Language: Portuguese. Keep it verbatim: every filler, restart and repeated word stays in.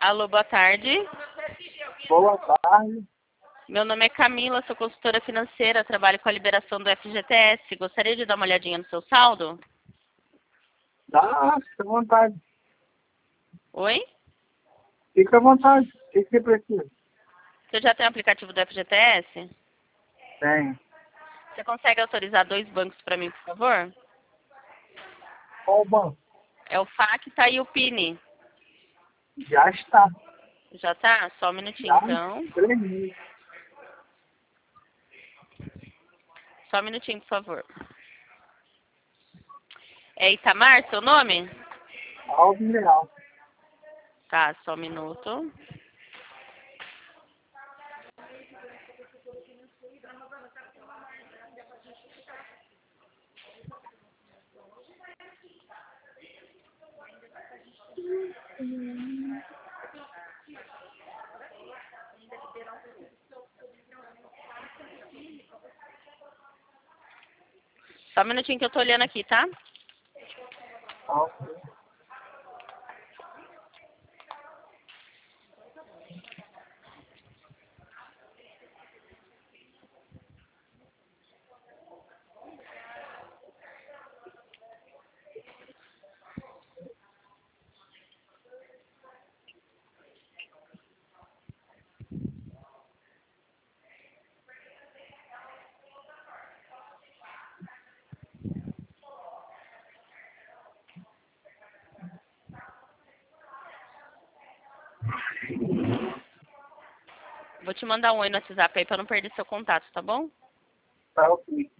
Alô, boa tarde. Boa tarde. Meu nome é Camila, sou consultora financeira, trabalho com a liberação do F G T S. Gostaria de dar uma olhadinha no seu saldo? Dá, fica à vontade. Oi? Fica à vontade. O que você precisa? Você já tem o aplicativo do F G T S? Tem. Você consegue autorizar dois bancos para mim, por favor? Qual banco? É o Facta e o Pini. Já está. Já tá? Só um minutinho, Já então. três mil. Só um minutinho, por favor. É Itamar, seu nome? Alves Real. Tá, só um minuto. Só um minutinho que eu tô olhando aqui, tá? Ok. Vou te mandar um oi no WhatsApp aí pra não perder seu contato, tá bom? Tá ok.